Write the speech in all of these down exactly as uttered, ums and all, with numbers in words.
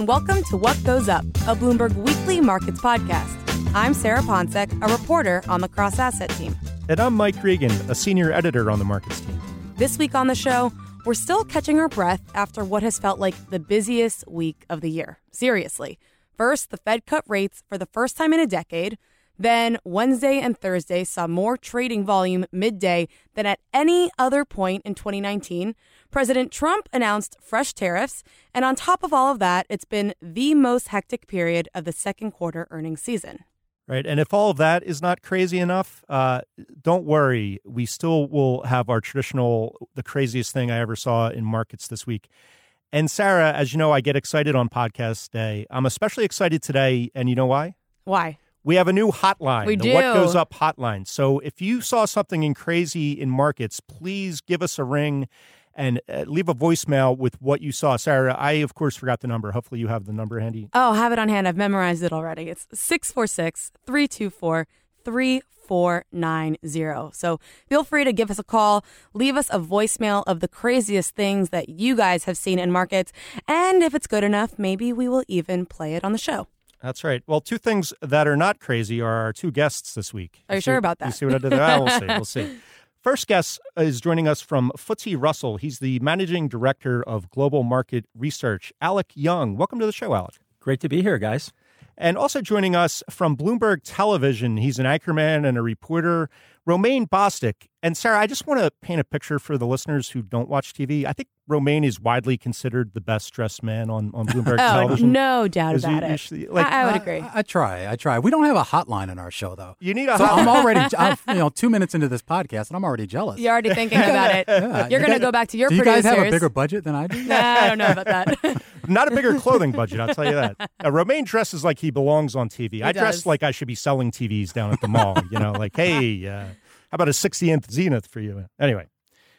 and welcome to What Goes Up, a Bloomberg Weekly Markets podcast. I'm Sarah Ponczek, a reporter on the Cross Asset team. And I'm Mike Regan, a senior editor on the markets team. This week on the show, we're still catching our breath after what has felt like the busiest week of the year. Seriously. First, the Fed cut rates for the first time in a decade. Then Wednesday and Thursday saw more trading volume midday than at any other point in twenty nineteen. President Trump announced fresh tariffs. And on top of all of that, it's been the most hectic period of the second quarter earnings season. Right. And if all of that is not crazy enough, uh, don't worry. We still will have our traditional, the craziest thing I ever saw in markets this week. And Sarah, as you know, I get excited on podcast day. I'm especially excited today. And you know why? Why? We have a new hotline, we the do. What Goes Up hotline. So if you saw something in crazy in markets, please give us a ring and uh, leave a voicemail with what you saw. Sarah, I, of course, forgot the number. Hopefully you have the number handy. Oh, I have it on hand. I've memorized it already. It's six four six, three two four, three four nine zero. So feel free to give us a call. Leave us a voicemail of the craziest things that you guys have seen in markets. And if it's good enough, maybe we will even play it on the show. That's right. Well, two things that are not crazy are our two guests this week. Are you, you sure see, about that? You see what I did there? Ah, we'll see. We'll see. First guest is joining us from F T S E Russell. He's the managing director of global market research, Alec Young. Welcome to the show, Alec. Great to be here, guys. And also joining us from Bloomberg Television, he's an anchorman and a reporter, Romain Bostick. And Sarah, I just want to paint a picture for the listeners who don't watch T V. I think Romain is widely considered the best dressed man on, on Bloomberg oh, Television. No doubt is about he, it. Is, like, I, I would I, agree. I, I try. I try. We don't have a hotline in our show, though. You need a so hotline. I'm already, I'm, you know, two minutes into this podcast, and I'm already jealous. You're already thinking about it. Yeah, You're you going to guys- go back to your Do you producers. guys have a bigger budget than I do? Nah, I don't know about that. Not a bigger clothing budget, I'll tell you that. Uh, Romain dresses like he belongs on T V. He I dress does. like I should be selling T Vs down at the mall. You know, like, hey, uh, how about a sixtieth Zenith for you? Anyway,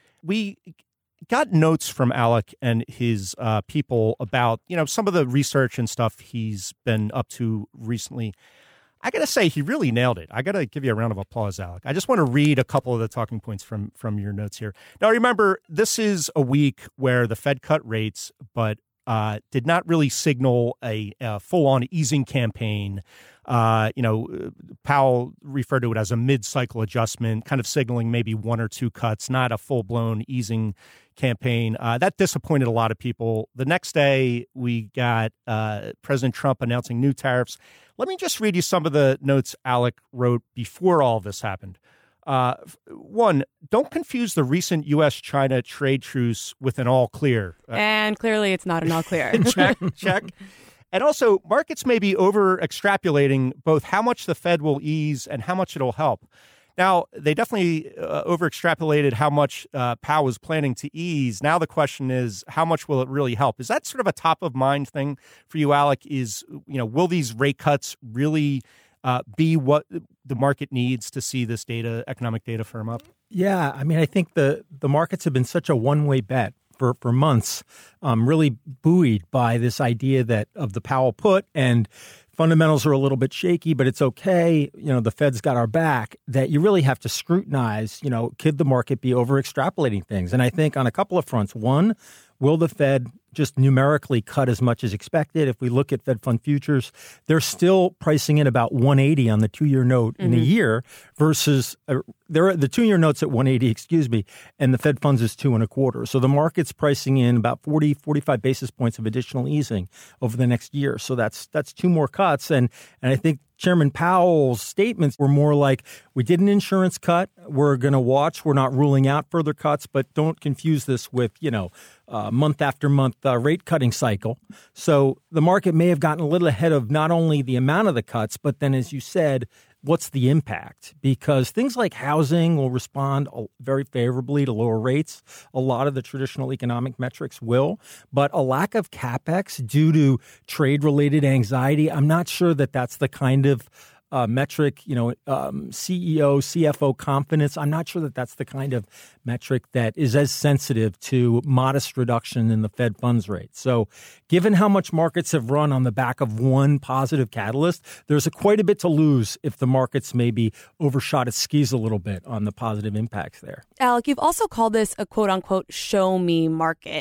we got notes from Alec and his uh, people about, you know, some of the research and stuff he's been up to recently. I got to say, he really nailed it. I got to give you a round of applause, Alec. I just want to read a couple of the talking points from, from your notes here. Now, remember, this is a week where the Fed cut rates, but uh, did not really signal a, a full-on easing campaign. Uh, you know, Powell referred to it as a mid-cycle adjustment, kind of signaling maybe one or two cuts, not a full-blown easing campaign. Uh, that disappointed a lot of people. The next day, we got uh, President Trump announcing new tariffs. Let me just read you some of the notes Alec wrote before all this happened. Uh, one, don't confuse the recent U S China trade truce with an all clear. Uh, and clearly it's not an all clear. check, check. And also, markets may be over extrapolating both how much the Fed will ease and how much it'll help. Now, they definitely uh, over extrapolated how much uh, Powell was planning to ease. Now the question is, how much will it really help? Is that sort of a top of mind thing for you, Alec? Is, you know, will these rate cuts really uh, be what the market needs to see this data, economic data firm up? Yeah, I mean, I think the, the markets have been such a one-way bet for, for months, um, really buoyed by this idea that of the Powell put, and fundamentals are a little bit shaky, but it's okay. You know, the Fed's got our back, that you really have to scrutinize, you know, could the market be over extrapolating things? And I think on a couple of fronts. One, will the Fed just numerically cut as much as expected? If we look at Fed fund futures, they're still pricing in about one eighty on the two-year note mm-hmm. in a year versus uh, they're the two-year note's at one eighty, excuse me, and the Fed funds is two and a quarter. So the market's pricing in about forty, forty-five basis points of additional easing over the next year. So that's that's two more cuts. And and I think Chairman Powell's statements were more like, we did an insurance cut. We're going to watch. We're not ruling out further cuts, but don't confuse this with, you know, uh, month after month uh, rate cutting cycle. So the market may have gotten a little ahead of not only the amount of the cuts, but then, as you said, what's the impact? Because things like housing will respond very favorably to lower rates. A lot of the traditional economic metrics will. But a lack of CapEx due to trade-related anxiety, I'm not sure that that's the kind of uh, metric, you know, um, C E O, C F O confidence. I'm not sure that that's the kind of metric that is as sensitive to modest reduction in the Fed funds rate. So given how much markets have run on the back of one positive catalyst, there's a quite a bit to lose if the markets maybe overshot its skis a little bit on the positive impacts there. Alec, you've also called this a quote unquote show me market.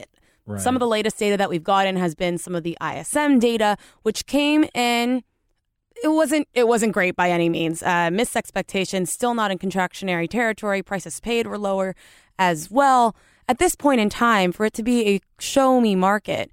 Right. Some of the latest data that we've gotten has been some of the I S M data, which came in. It wasn't it wasn't great by any means. Uh, missed expectations, still not in contractionary territory. Prices paid were lower as well. At this point in time, for it to be a show me market,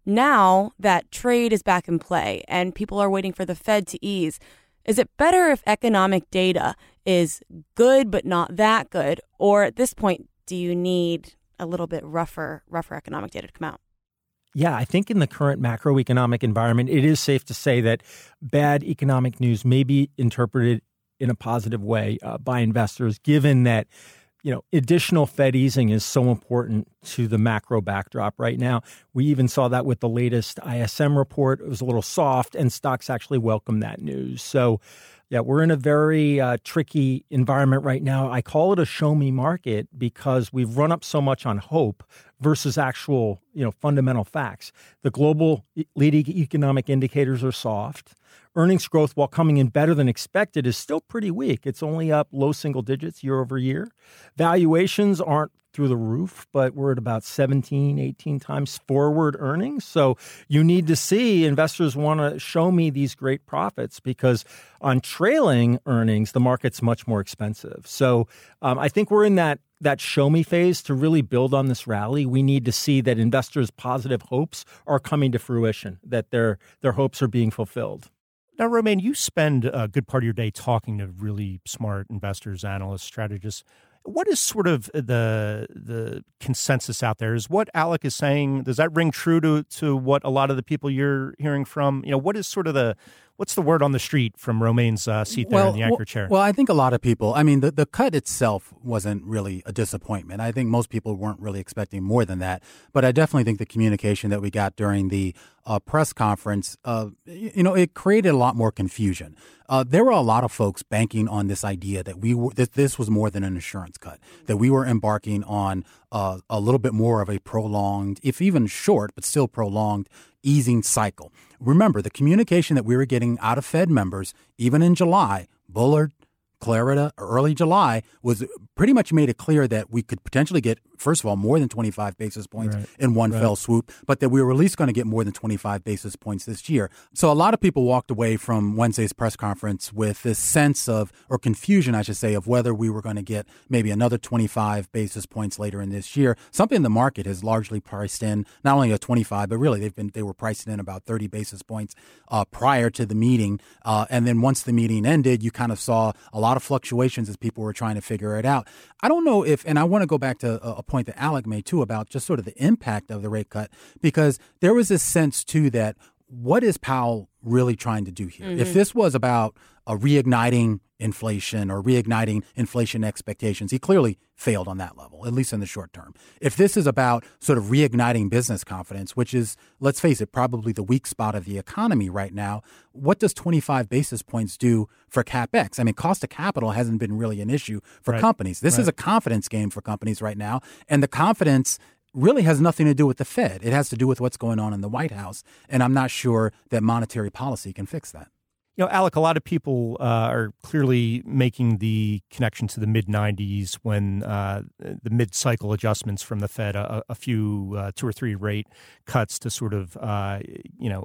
now that trade is back in play and people are waiting for the Fed to ease, is it better if economic data is good but not that good? Or at this point, do you need a little bit rougher, rougher economic data to come out? Yeah, I think in the current macroeconomic environment, it is safe to say that bad economic news may be interpreted in a positive way uh, by investors, given that, you know, additional Fed easing is so important to the macro backdrop right now. We even saw that with the latest I S M report. It was a little soft, and stocks actually welcomed that news. So, yeah, we're in a very uh, tricky environment right now. I call it a show me market because we've run up so much on hope versus actual, you know, fundamental facts. The global leading economic indicators are soft. Earnings growth, while coming in better than expected, is still pretty weak. It's only up low single digits year over year. Valuations aren't through the roof, but we're at about seventeen, eighteen times forward earnings. So you need to see investors want to show me these great profits because on trailing earnings, the market's much more expensive. So um, I think we're in that that show me phase to really build on this rally. We need to see that investors' positive hopes are coming to fruition, that their their hopes are being fulfilled. Now, Romaine, you spend a good part of your day talking to really smart investors, analysts, strategists. What is sort of the the consensus out there? Is what Alec is saying, does that ring true to to what a lot of the people you're hearing from? You know, what is sort of the what's the word on the street from Romaine's uh, seat there well, in the anchor well, chair? Well, I think a lot of people, I mean, the, the cut itself wasn't really a disappointment. I think most people weren't really expecting more than that. But I definitely think the communication that we got during the uh, press conference, uh, you know, it created a lot more confusion. Uh, there were a lot of folks banking on this idea that we were, that this was more than an insurance cut, that we were embarking on uh, a little bit more of a prolonged, if even short, but still prolonged easing cycle. Remember, the communication that we were getting out of Fed members, even in July, Bullard, Clarida, early July, was pretty much made it clear that we could potentially get, first of all, more than twenty-five basis points right. in one right. fell swoop, but that we were at least going to get more than twenty-five basis points this year. So a lot of people walked away from Wednesday's press conference with this sense of, or confusion, I should say, of whether we were going to get maybe another twenty-five basis points later in this year. Something the market has largely priced in, not only a twenty-five, but really they've been they were priced in about thirty basis points uh, prior to the meeting. Uh, and then once the meeting ended, you kind of saw a lot of fluctuations as people were trying to figure it out. I don't know if, and I want to go back to a, a point that Alec made too about just sort of the impact of the rate cut, because there was this sense too that what is Powell really trying to do here? Mm-hmm. If this was about a reigniting inflation or reigniting inflation expectations, he clearly failed on that level, at least in the short term. If this is about sort of reigniting business confidence, which is, let's face it, probably the weak spot of the economy right now, what does twenty-five basis points do for CapEx? I mean, cost of capital hasn't been really an issue for right. companies. This right. is a confidence game for companies right now, and the confidence really has nothing to do with the Fed. It has to do with what's going on in the White House, and I'm not sure that monetary policy can fix that. You know, Alec, a lot of people uh, are clearly making the connection to the mid nineties when uh, the mid-cycle adjustments from the Fed, a, a few, uh, two or three rate cuts to sort of, uh, you know,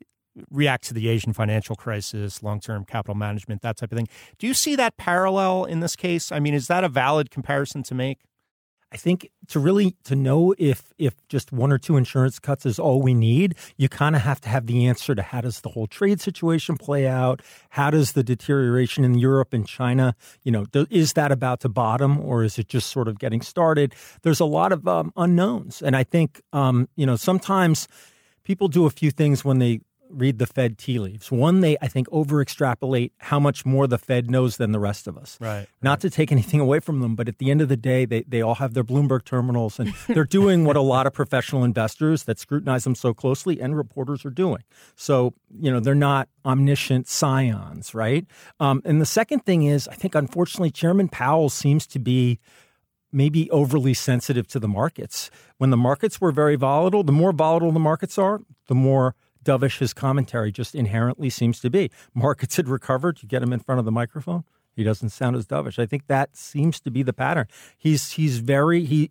react to the Asian financial crisis, long-term capital management, that type of thing. Do you see that parallel in this case? I mean, is that a valid comparison to make? I think to really to know if if just one or two insurance cuts is all we need, you kind of have to have the answer to how does the whole trade situation play out? How does the deterioration in Europe and China, you know, is that about to bottom or is it just sort of getting started? There's a lot of um, unknowns. And I think, um, you know, sometimes people do a few things when they read the Fed tea leaves. One, they, I think, over-extrapolate how much more the Fed knows than the rest of us. Right. Not right. to take anything away from them, but at the end of the day, they, they all have their Bloomberg terminals, and they're doing what a lot of professional investors that scrutinize them so closely and reporters are doing. So, you know, they're not omniscient scions, right? Um, and the second thing is, I think, unfortunately, Chairman Powell seems to be maybe overly sensitive to the markets. When the markets were very volatile, the more volatile the markets are, the more dovish his commentary just inherently seems to be. Markets had recovered. You get him in front of the microphone, he doesn't sound as dovish. I think that seems to be the pattern. He's he's very he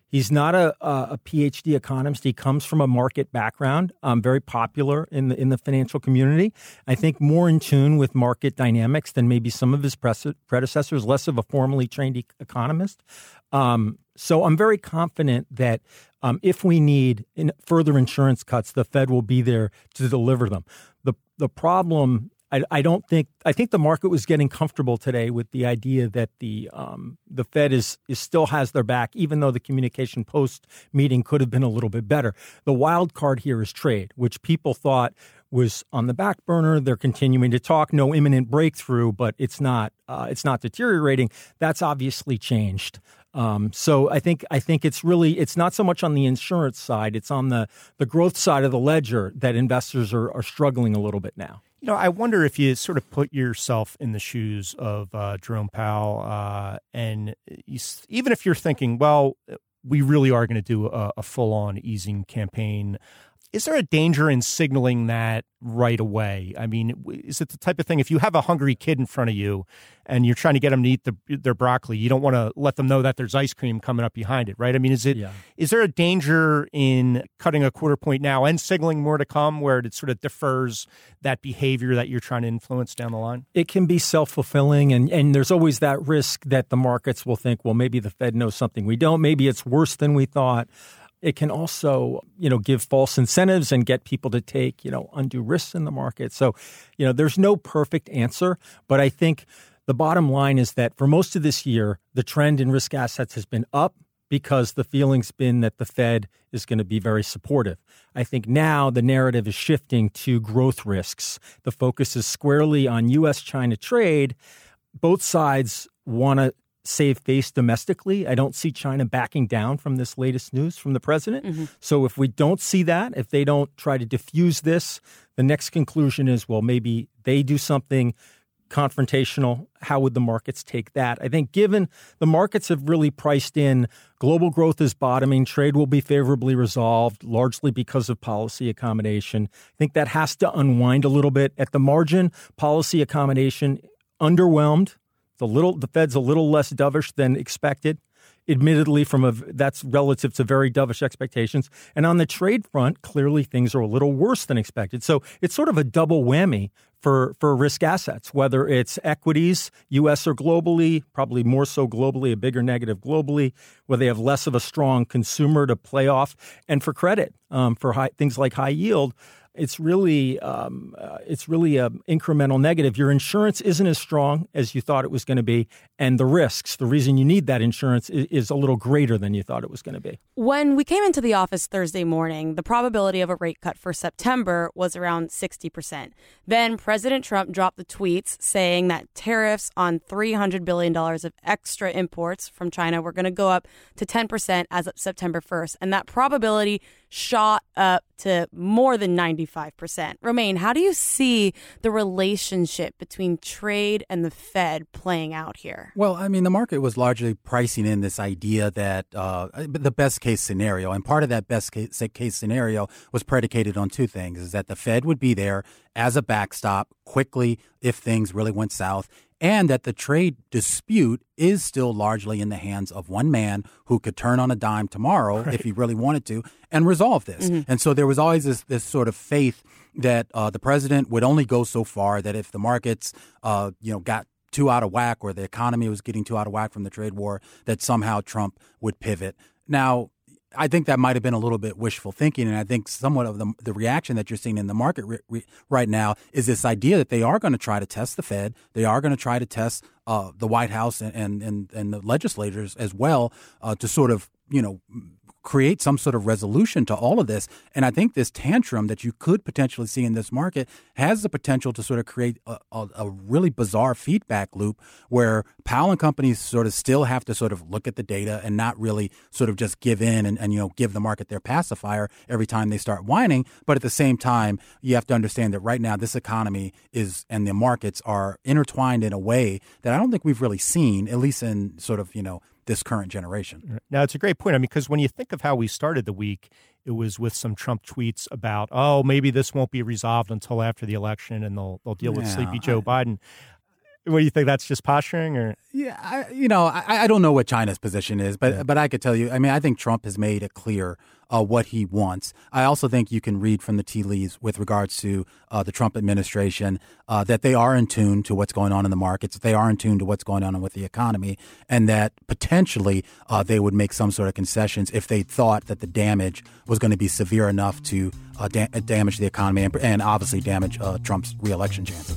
He's not a, a, a P H D economist. He comes from a market background, um, very popular in the in the financial community. I think more in tune with market dynamics than maybe some of his predecessors, less of a formally trained e- economist. Um, so I'm very confident that um, if we need in further insurance cuts, the Fed will be there to deliver them. The the problem, I, I don't think, I think the market was getting comfortable today with the idea that the um, the Fed is, is still has their back, even though the communication post meeting could have been a little bit better. The wild card here is trade, which people thought was on the back burner. They're continuing to talk, no imminent breakthrough, but it's not uh, it's not deteriorating. That's obviously changed. Um, so I think I think it's really it's not so much on the insurance side; it's on the the growth side of the ledger that investors are, are struggling a little bit now. You know, I wonder if you sort of put yourself in the shoes of uh, Jerome Powell, uh, and you, even if you're thinking, well, we really are going to do a, a full-on easing campaign. Is there a danger in signaling that right away? I mean, is it the type of thing, if you have a hungry kid in front of you and you're trying to get them to eat the, their broccoli, you don't want to let them know that there's ice cream coming up behind it, right? I mean, is it yeah. is there a danger in cutting a quarter point now and signaling more to come where it sort of defers that behavior that you're trying to influence down the line? It can be self-fulfilling, and, and there's always that risk that the markets will think, well, maybe the Fed knows something we don't. Maybe it's worse than we thought. It can also, you know, give false incentives and get people to take, you know, undue risks in the market. So, you know, there's no perfect answer, but I think the bottom line is that for most of this year, the trend in risk assets has been up because the feeling's been that the Fed is going to be very supportive. I think now the narrative is shifting to growth risks. The focus is squarely on U S China trade. Both sides want to save face domestically. I don't see China backing down from this latest news from the president. Mm-hmm. So if we don't see that, if they don't try to diffuse this, the next conclusion is, well, maybe they do something confrontational. How would the markets take that? I think given the markets have really priced in global growth is bottoming, trade will be favorably resolved, largely because of policy accommodation. I think that has to unwind a little bit. At the margin, policy accommodation underwhelmed. The little, the Fed's a little less dovish than expected, admittedly, from a that's relative to very dovish expectations. And on the trade front, clearly things are a little worse than expected. So it's sort of a double whammy for, for risk assets, whether it's equities, U S or globally, probably more so globally, a bigger negative globally, where they have less of a strong consumer to play off. And for credit, um, for high, things like high yield, it's really um, uh, it's really an incremental negative. Your insurance isn't as strong as you thought it was going to be, and the risks, the reason you need that insurance is, is a little greater than you thought it was going to be. When we came into the office Thursday morning, the probability of a rate cut for September was around sixty percent. Then President Trump dropped the tweets saying that tariffs on three hundred billion dollars of extra imports from China were going to go up to ten percent as of September first, and that probability shot up to more than ninety-five percent. Romain, how do you see the relationship between trade and the Fed playing out here? Well, I mean, the market was largely pricing in this idea that uh, the best case scenario, and part of that best case, case scenario was predicated on two things, is that the Fed would be there as a backstop quickly if things really went south, and that the trade dispute is still largely in the hands of one man who could turn on a dime tomorrow right. if he really wanted to and resolve this. Mm-hmm. And so there was always this, this sort of faith that uh, the president would only go so far, that if the markets, uh, you know, got too out of whack or the economy was getting too out of whack from the trade war, that somehow Trump would pivot. Now, I think that might have been a little bit wishful thinking, and I think somewhat of the, the reaction that you're seeing in the market re, re, right now is this idea that they are going to try to test the Fed, they are going to try to test uh, the White House and, and, and, and the legislators as well uh, to sort of, you know, create some sort of resolution to all of this. And I think this tantrum that you could potentially see in this market has the potential to sort of create a, a, a really bizarre feedback loop where Powell and companies sort of still have to sort of look at the data and not really sort of just give in and, and, you know, give the market their pacifier every time they start whining. But at the same time, you have to understand that right now this economy is and the markets are intertwined in a way that I don't think we've really seen, at least in sort of, you know, this current generation. Now, it's a great point. I mean, because when you think of how we started the week, it was with some Trump tweets about, oh, maybe this won't be resolved until after the election and they'll they'll deal with yeah, sleepy Joe I, Biden. What do you think? That's just posturing, or yeah, I, you know, I, I don't know what China's position is, but yeah. but I could tell you. I mean, I think Trump has made it clear uh, what he wants. I also think you can read from the tea leaves with regards to uh, the Trump administration uh, that they are in tune to what's going on in the markets, that they are in tune to what's going on with the economy, and that potentially uh, they would make some sort of concessions if they thought that the damage was going to be severe enough to uh, da- damage the economy and, and obviously damage uh, Trump's reelection chances.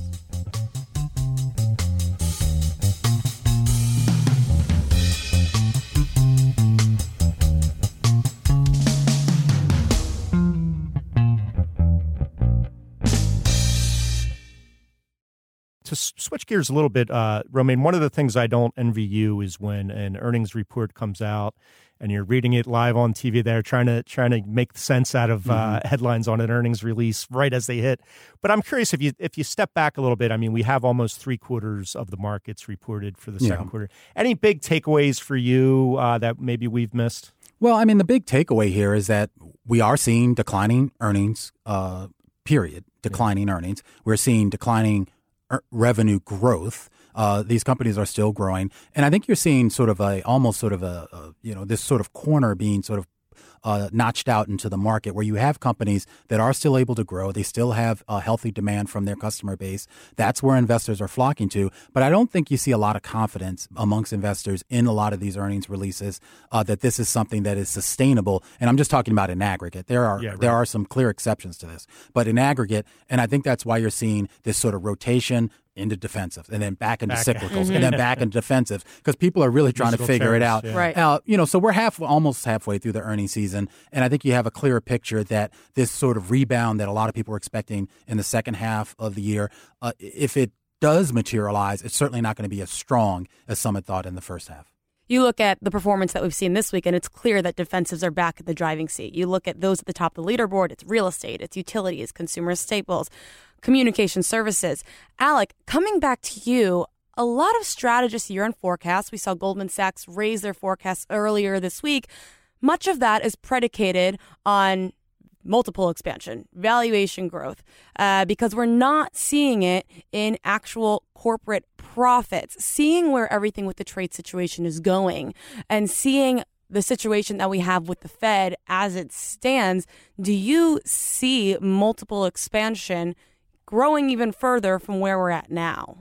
To switch gears a little bit, uh, Romaine, one of the things I don't envy you is when an earnings report comes out and you're reading it live on T V there, trying to trying to make sense out of uh, mm-hmm. headlines on an earnings release right as they hit. But I'm curious if you if you step back a little bit. I mean, we have almost three quarters of the markets reported for the second yeah. quarter. Any big takeaways for you uh, that maybe we've missed? Well, I mean, the big takeaway here is that we are seeing declining earnings. Uh, period. Declining yeah. earnings. We're seeing declining revenue growth. Uh, these companies are still growing. And I think you're seeing sort of a, almost sort of a, a you know, this sort of corner being sort of uh, notched out into the market where you have companies that are still able to grow. They still have a healthy demand from their customer base. That's where investors are flocking to. But I don't think you see a lot of confidence amongst investors in a lot of these earnings releases uh, that this is something that is sustainable. And I'm just talking about in aggregate. There are yeah, right. there are some clear exceptions to this. But in aggregate, and I think that's why you're seeing this sort of rotation into defensive and then back into back. cyclicals mm-hmm. and then back into defensive because people are really trying Musical to figure terms, it out. Yeah. Right. Uh, you know, so we're half, almost halfway through the earnings season. And I think you have a clearer picture that this sort of rebound that a lot of people are expecting in the second half of the year, uh, if it does materialize, it's certainly not going to be as strong as some had thought in the first half. You look at the performance that we've seen this week, and it's clear that defensives are back at the driving seat. You look at those at the top of the leaderboard, it's real estate, it's utilities, consumer staples, communication services. Alec, coming back to you, a lot of strategists year-end forecasts. We saw Goldman Sachs raise their forecasts earlier this week. Much of that is predicated on multiple expansion, valuation growth, uh, because we're not seeing it in actual corporate profits. Seeing where everything with the trade situation is going and seeing the situation that we have with the Fed as it stands, do you see multiple expansion growing even further from where we're at now?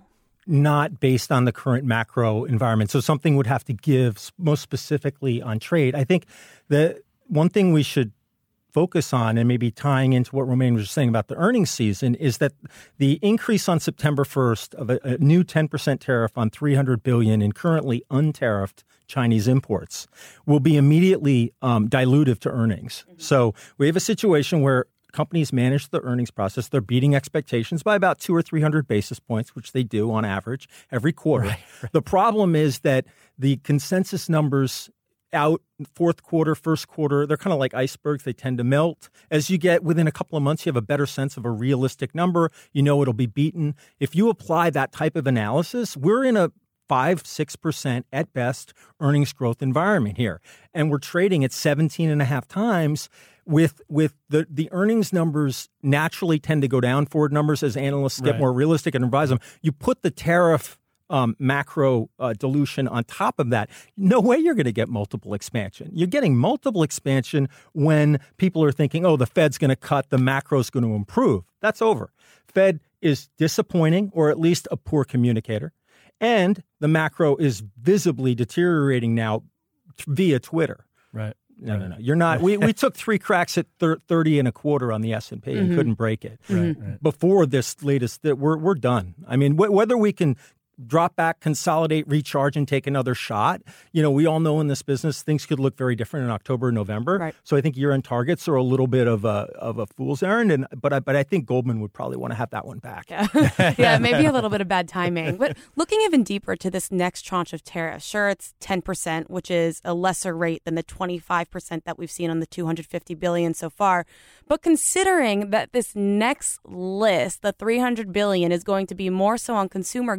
Not based on the current macro environment. So something would have to give most specifically on trade. I think the one thing we should focus on, and maybe tying into what Romaine was saying about the earnings season, is that the increase on September first of a, a new ten percent tariff on three hundred billion dollars in currently untariffed Chinese imports will be immediately um, dilutive to earnings. Mm-hmm. So we have a situation where companies manage the earnings process. They're beating expectations by about two or three hundred basis points, which they do on average every quarter. Right, right. The problem is that the consensus numbers out fourth quarter, first quarter, they're kind of like icebergs. They tend to melt. As you get within a couple of months, you have a better sense of a realistic number. You know it'll be beaten. If you apply that type of analysis, we're in a five, six percent at best earnings growth environment here. And we're trading at seventeen and a half times with with the, the earnings numbers naturally tend to go down, forward numbers, as analysts get right. more realistic and revise them. You put the tariff Um, macro uh, dilution on top of that, no way you're going to get multiple expansion. You're getting multiple expansion when people are thinking, oh, the Fed's going to cut, the macro's going to improve. That's over. Fed is disappointing, or at least a poor communicator, and the macro is visibly deteriorating now via Twitter. Right. No, no, no. You're not. We, we took three cracks at thirty and a quarter on the S and P and mm-hmm. couldn't break it. Right, right. Before this latest, that we're we're done. I mean, wh- whether we can drop back, consolidate, recharge, and take another shot. You know, we all know in this business things could look very different in October and November. Right. So I think year-end targets are a little bit of a of a fool's errand. And but I but I think Goldman would probably want to have that one back. Yeah, yeah, maybe a little bit of bad timing. But looking even deeper to this next tranche of tariffs, sure, it's ten percent, which is a lesser rate than the twenty-five percent that we've seen on the two hundred fifty billion dollars so far. But considering that this next list, the three hundred billion dollars, is going to be more so on consumer goods, yeah.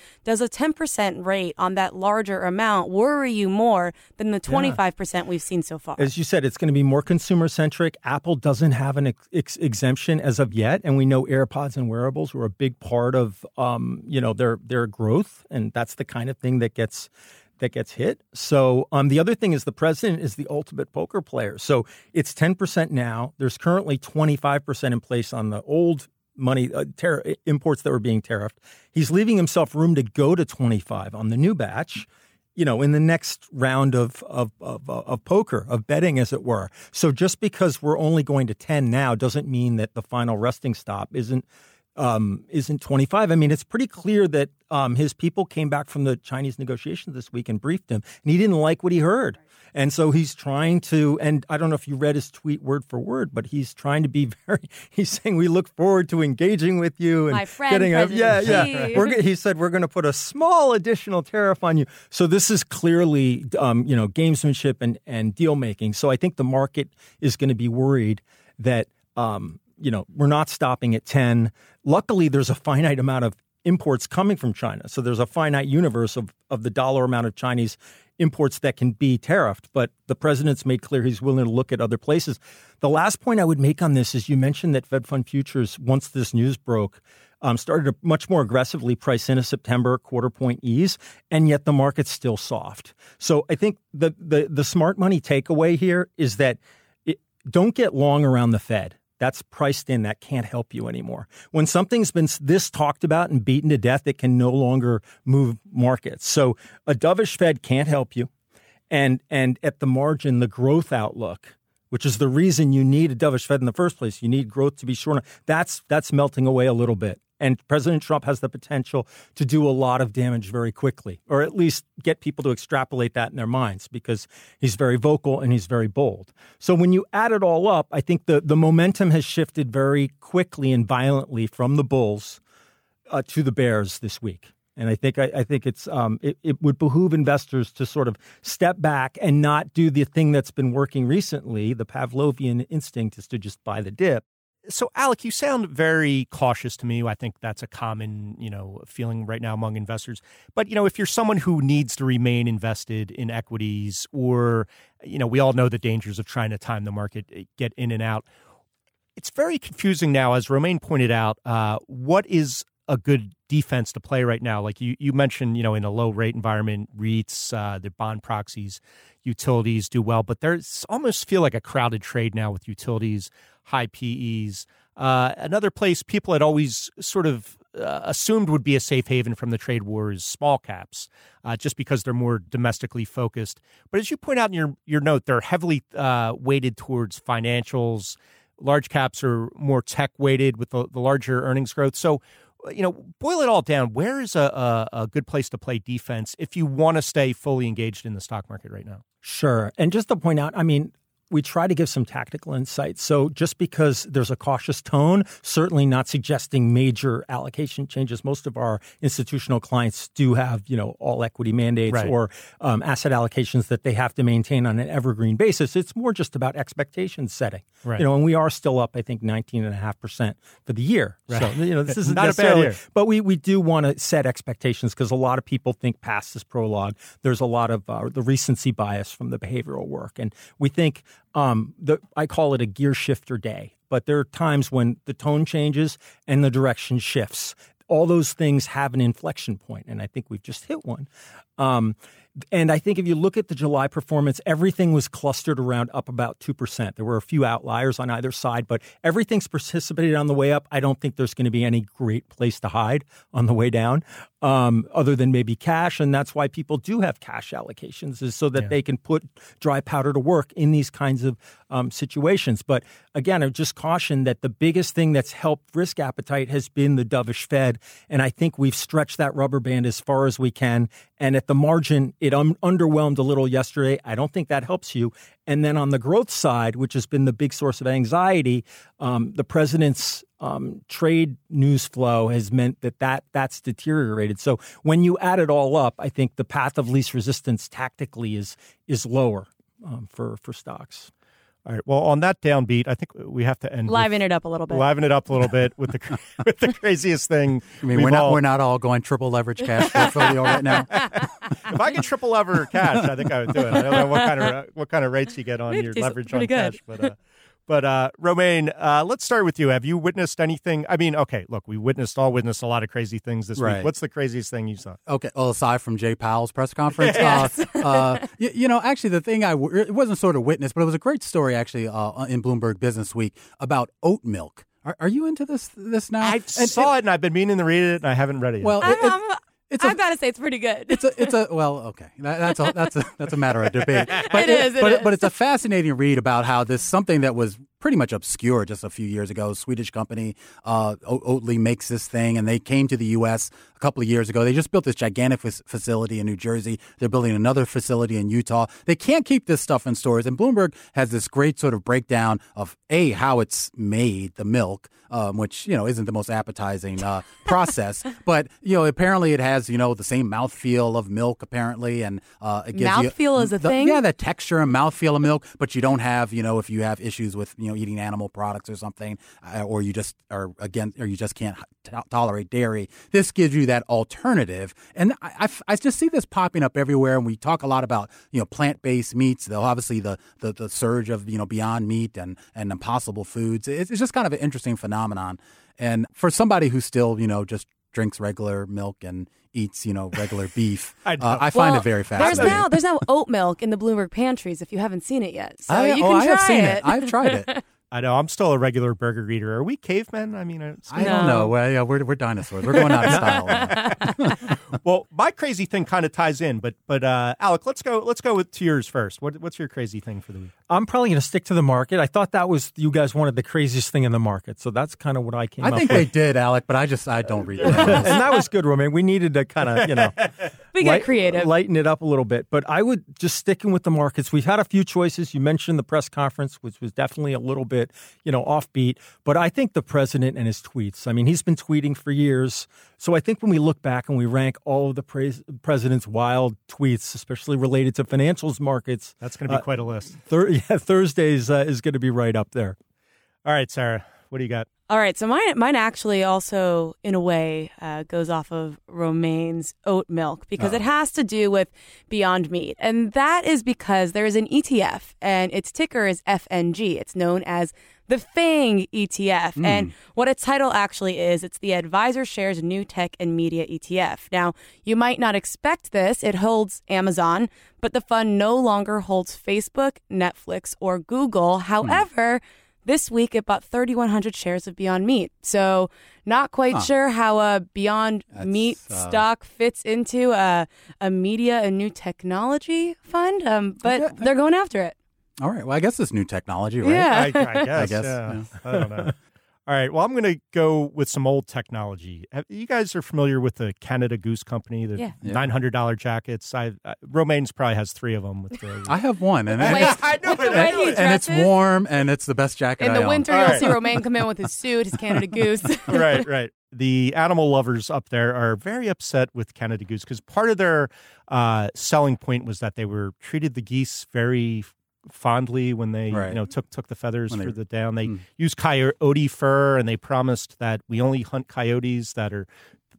Does a ten percent rate on that larger amount worry you more than the twenty-five percent we've seen so far? As you said, it's going to be more consumer-centric. Apple doesn't have an ex- ex- exemption as of yet, and we know AirPods and wearables were a big part of um, you know their their growth, and that's the kind of thing that gets that gets hit. So um, the other thing is the president is the ultimate poker player. So it's ten percent now. There's currently twenty-five percent in place on the old money uh, tar- imports that were being tariffed. He's leaving himself room to go to twenty-five on the new batch, you know, in the next round of, of, of, of poker, of betting, as it were. So just because we're only going to ten now doesn't mean that the final resting stop isn't Um, isn't twenty-five. I mean, it's pretty clear that um, his people came back from the Chinese negotiations this week and briefed him, and he didn't like what he heard. And so he's trying to, and I don't know if you read his tweet word for word, but he's trying to be very, he's saying, we look forward to engaging with you. And My friend, getting a, yeah, yeah. Xi. We're, he said, we're going to put a small additional tariff on you. So this is clearly, um, you know, gamesmanship and, and deal making. So I think the market is going to be worried that, um, you know, we're not stopping at ten. Luckily, there's a finite amount of imports coming from China. So there's a finite universe of, of the dollar amount of Chinese imports that can be tariffed. But the president's made clear he's willing to look at other places. The last point I would make on this is you mentioned that Fed Fund futures, once this news broke, um, started to much more aggressively price in a September quarter point ease, and yet the market's still soft. So I think the the, the smart money takeaway here is that it, don't get long around the Fed. That's priced in. That can't help you anymore. When something's been this talked about and beaten to death, it can no longer move markets. So a dovish Fed can't help you. And and at the margin, the growth outlook, which is the reason you need a dovish Fed in the first place, you need growth to be short. That's that's melting away a little bit. And President Trump has the potential to do a lot of damage very quickly, or at least get people to extrapolate that in their minds, because he's very vocal and he's very bold. So when you add it all up, I think the, the momentum has shifted very quickly and violently from the bulls uh, to the bears this week. And I think I, I think it's um, it, it would behoove investors to sort of step back and not do the thing that's been working recently. The Pavlovian instinct is to just buy the dip. So, Alec, you sound very cautious to me. I think that's a common, you know, feeling right now among investors. But, you know, if you're someone who needs to remain invested in equities, or, you know, we all know the dangers of trying to time the market, get in and out. It's very confusing now, as Romaine pointed out. Uh, what is a good defense to play right now? Like you, you mentioned, you know, in a low rate environment, REITs, uh, the bond proxies, utilities do well, but there's almost feel like a crowded trade now with utilities, high P Es. Uh, another place people had always sort of uh, assumed would be a safe haven from the trade war is small caps, uh, just because they're more domestically focused. But as you point out in your, your note, they're heavily uh, weighted towards financials. Large caps are more tech weighted with the, the larger earnings growth. So, you know, boil it all down. Where is a, a, a good place to play defense if you want to stay fully engaged in the stock market right now? Sure. And just to point out, I mean, we try to give some tactical insight. So just because there's a cautious tone, certainly not suggesting major allocation changes. Most of our institutional clients do have, you know, all equity mandates right. or um, asset allocations that they have to maintain on an evergreen basis. It's more just about expectation setting. Right. You know, and we are still up, I think, nineteen point five percent for the year. Right. So, you know, this isn't not a bad year. But we, we do want to set expectations, because a lot of people think past this prologue, there's a lot of uh, the recency bias from the behavioral work. And we think Um, the, I call it a gear shifter day, but there are times when the tone changes and the direction shifts. All those things have an inflection point, and I think we've just hit one. Um, and I think if you look at the July performance, everything was clustered around up about two percent. There were a few outliers on either side, but everything's participated on the way up. I don't think there's going to be any great place to hide on the way down, um, other than maybe cash. And that's why people do have cash allocations, is so that yeah. they can put dry powder to work in these kinds of um, situations. But again, I just caution that the biggest thing that's helped risk appetite has been the dovish Fed. And I think we've stretched that rubber band as far as we can. And at the margin, it um, underwhelmed a little yesterday. I don't think that helps you. And then on the growth side, which has been the big source of anxiety, um, the president's um, trade news flow has meant that, that that's deteriorated. So when you add it all up, I think the path of least resistance tactically is is lower um, for, for stocks. All right. Well, on that downbeat, I think we have to end. Liven with, it up a little bit. Liven it up a little bit with the with the craziest thing. I mean, we've we're not all, we're not all going triple leverage cash portfolio right now. If I could triple lever cash, I think I would do it. I don't know what kind of what kind of rates you get on your leverage on pretty good. cash, but. Uh, But, uh, Romaine, uh, let's start with you. Have you witnessed anything? I mean, okay, look, we witnessed, all witnessed a lot of crazy things this Right. week. What's the craziest thing you saw? Okay, well, aside from Jay Powell's press conference, Yes. uh, uh, you, you know, actually, the thing I w- it wasn't sort of witnessed, but it was a great story actually uh, in Bloomberg Business Week about oat milk. Are, are you into this this now? I And saw it, and I've been meaning to read it, and I haven't read it yet. Well, I'm, it, it, I'm, it's a, I've got to say it's pretty good. It's a, it's a, well, okay. That, that's a, that's a, that's a matter of debate. But It is, it but, is. but it's a fascinating read about how this something that was pretty much obscure just a few years ago. Swedish company, uh, Oatly makes this thing, and they came to the U S a couple of years ago. They just built this gigantic f- facility in New Jersey. They're building another facility in Utah. They can't keep this stuff in stores, and Bloomberg has this great sort of breakdown of a how it's made, the milk, um, which you know isn't the most appetizing uh, process, but you know apparently it has you know the same mouthfeel of milk apparently, and uh, it gives Mouthfeel you is a the, thing? Yeah, the texture and mouthfeel of milk, but you don't have you know if you have issues with you know eating animal products or something, uh, or you just are against, or you just can't t- tolerate dairy. This gives you that alternative, and I, I, I just see this popping up everywhere. And we talk a lot about you know plant based meats. Though obviously the, the the surge of you know Beyond Meat and and Impossible Foods. It's, it's just kind of an interesting phenomenon. And for somebody who still you know just drinks regular milk and eats, you know, regular beef. I, uh, I find Well, it very There's fascinating. now there's now oat milk in the Bloomberg pantries if you haven't seen it yet. So I, you oh, can I try have seen it. it. I've tried it. I know. I'm still a regular burger eater. Are we cavemen? I mean, it's, I don't No. know. Well, yeah, we're we're dinosaurs. We're going out of style. now. well, my crazy thing kind of ties in, but but uh, Alec, let's go. Let's go with to yours first. What, what's your crazy thing for the week? I'm probably going to stick to the market. I thought that was you guys wanted the craziest thing in the market, so that's kind of what I came I up think with. they did, Alec, but I just I don't read and that. that was good, Romaine. We needed to kind of, you know, We got light- creative. lighten it up a little bit. But I would just sticking with the markets. We've had a few choices. You mentioned the press conference, which was definitely a little bit, you know, offbeat. But I think the president and his tweets. I mean, he's been tweeting for years. So I think when we look back and we rank all of the pres- president's wild tweets, especially related to financials markets, That's going to be uh, quite a list. thir- yeah, Thursdays uh, is going to be right up there. All right, Sarah, what do you got? All right, so mine, mine actually also, in a way, uh, goes off of Romaine's oat milk because Oh. it has to do with Beyond Meat. And that is because there is an E T F, and its ticker is F N G. It's known as the FANG E T F. Mm. And what its title actually is, it's the Advisor Shares New Tech and Media E T F. Now, you might not expect this. It holds Amazon, but the fund no longer holds Facebook, Netflix, or Google. However, this week, it bought thirty-one hundred shares of Beyond Meat. So not quite Huh. sure how a Beyond That's, Meat uh, stock fits into a, a media and new technology fund, um, but Okay. they're going after it. All right. Well, I guess it's new technology, right? Yeah. I, I guess. I guess, yeah. yeah. I don't know. All right. Well, I'm going to go with some old technology. Have, you guys are familiar with the Canada Goose Company, the Yeah. Yeah. nine hundred dollars jackets. I, uh, Romaine's probably has three of them. With the, I have one, and, Wait, it's, I know with it, the I way know he it. and it's dresses, warm, and it's the best jacket in I the own. winter, All you'll right. see Romaine come in with his suit, his Canada Goose. right, right. The animal lovers up there are very upset with Canada Goose because part of their uh, selling point was that they were treated the geese very fondly when they Right. you know took took the feathers When they- for the down. They Mm. used coyote fur, and they promised that we only hunt coyotes that are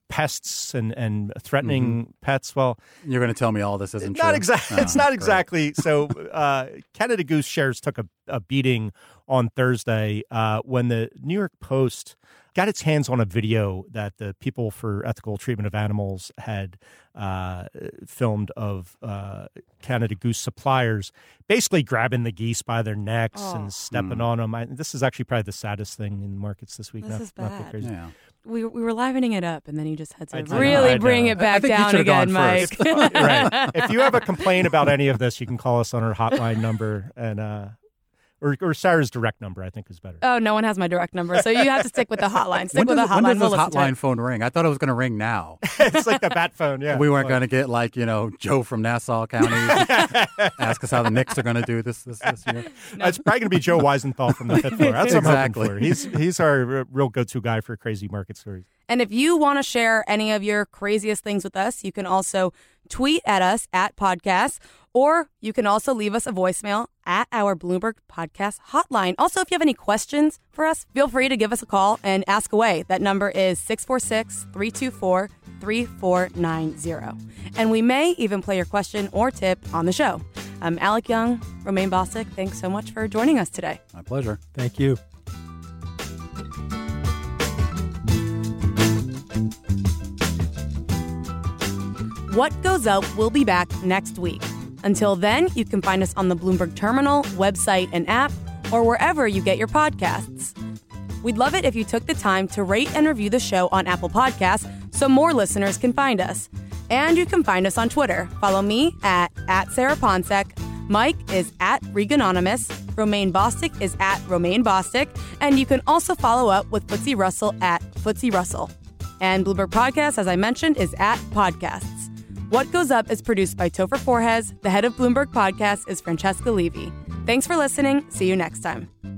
pests and and threatening pets. Well, You're going to tell me all this isn't not true? exactly. Oh, It's not great. exactly. So, uh, Canada Goose shares took a, a beating on Thursday uh, when the New York Post got its hands on a video that the People for Ethical Treatment of Animals had uh, filmed of uh, Canada Goose suppliers basically grabbing the geese by their necks Oh. and stepping Mm. on them. I, this is actually probably the saddest thing in markets this week. This not, is not the bad. crazy. Yeah. we, we were livening it up, and then you just had to I know, really I bring know. it back I think you down should've again, gone Mike. first. Right. If you have a complaint about any of this, you can call us on our hotline number and uh, or or Sarah's direct number. I think is better. Oh, no one has my direct number, so you have to stick with the hotline. Stick When with does, the when hotline. does We'll this listen to hotline it. phone ring? I thought it was going to ring now. It's like the bat phone. Yeah, we weren't going to get like you know Joe from Nassau County ask us how the Knicks are going to do this this, this year. It's probably going to be Joe Weisenthal from the fifth floor. That's what I'm Exactly. hoping for. He's he's our r- real go-to guy for crazy market stories. And if you want to share any of your craziest things with us, you can also tweet at us at podcast, or you can also leave us a voicemail at our Bloomberg Podcast hotline. Also, if you have any questions for us, feel free to give us a call and ask away. That number is six four six, three two four, three four nine zero. And we may even play your question or tip on the show. I'm Alec Young, Romaine Bostick. Thanks so much for joining us today. My pleasure. Thank you. What Goes Up will be back next week. Until then, you can find us on the Bloomberg Terminal, website, and app, or wherever you get your podcasts. We'd love it if you took the time to rate and review the show on Apple Podcasts so more listeners can find us. And you can find us on Twitter. Follow me at, at Sarah Ponsek. Mike is at Reganonymous. Romaine Bostick is at Romaine Bostick. And you can also follow up with Footsie Russell at Footsie Russell. And Bloomberg Podcast, as I mentioned, is at Podcasts. What Goes Up is produced by Topher Forhez. The head of Bloomberg Podcast is Francesca Levy. Thanks for listening. See you next time.